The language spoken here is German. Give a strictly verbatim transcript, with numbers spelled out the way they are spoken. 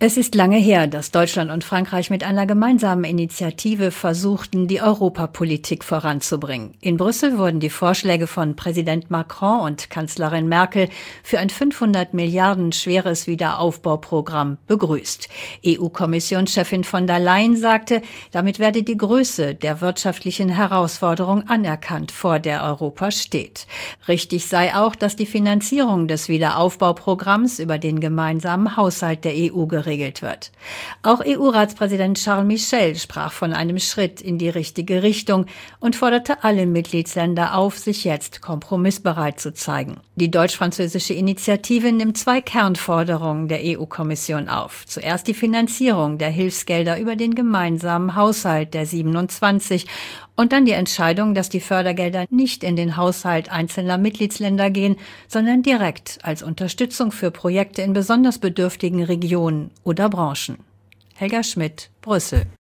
Es ist lange her, dass Deutschland und Frankreich mit einer gemeinsamen Initiative versuchten, die Europapolitik voranzubringen. In Brüssel wurden die Vorschläge von Präsident Macron und Kanzlerin Merkel für ein fünfhundert Milliarden schweres Wiederaufbauprogramm begrüßt. E U-Kommissionschefin von der Leyen sagte, damit werde die Größe der wirtschaftlichen Herausforderung anerkannt, vor der Europa steht. Richtig sei auch, dass die Finanzierung des Wiederaufbauprogramms über den gemeinsamen Haushalt der E U geregelt wird. Auch E U-Ratspräsident Charles Michel sprach von einem Schritt in die richtige Richtung und forderte alle Mitgliedsländer auf, sich jetzt kompromissbereit zu zeigen. Die deutsch-französische Initiative nimmt zwei Kernforderungen der E U-Kommission auf. Zuerst die Finanzierung der Hilfsgelder über den gemeinsamen Haushalt der siebenundzwanzig und dann die Entscheidung, dass die Fördergelder nicht in den Haushalt einzelner Mitgliedsländer gehen, sondern direkt als Unterstützung für Projekte in besonders bedürftigen Regionen oder Branchen. Helga Schmidt, Brüssel.